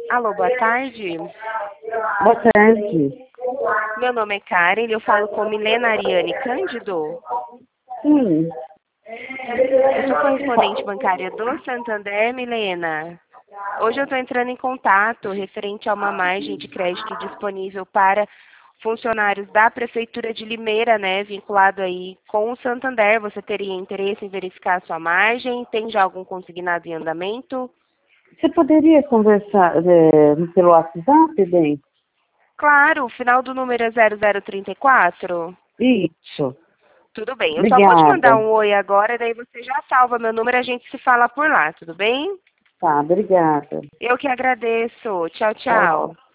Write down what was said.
Alô, boa tarde. Boa tarde. Meu nome é Karen e eu falo com Milena Ariane Cândido. Sim. Eu sou correspondente bancária do Santander, Milena. Hoje eu estou entrando em contato referente a uma margem de crédito disponível para funcionários da Prefeitura de Limeira, né, vinculado aí com o Santander. Você teria interesse em verificar a sua margem? Tem já algum consignado em andamento? Você poderia conversar pelo WhatsApp, bem? Claro, o final do número é 0034. Isso. Tudo bem, eu só vou te mandar Obrigada. um oi agora, daí você já salva meu número e a gente se fala por lá, tudo bem? Tá, obrigada. Eu que agradeço. Tchau, Tchau. tchau.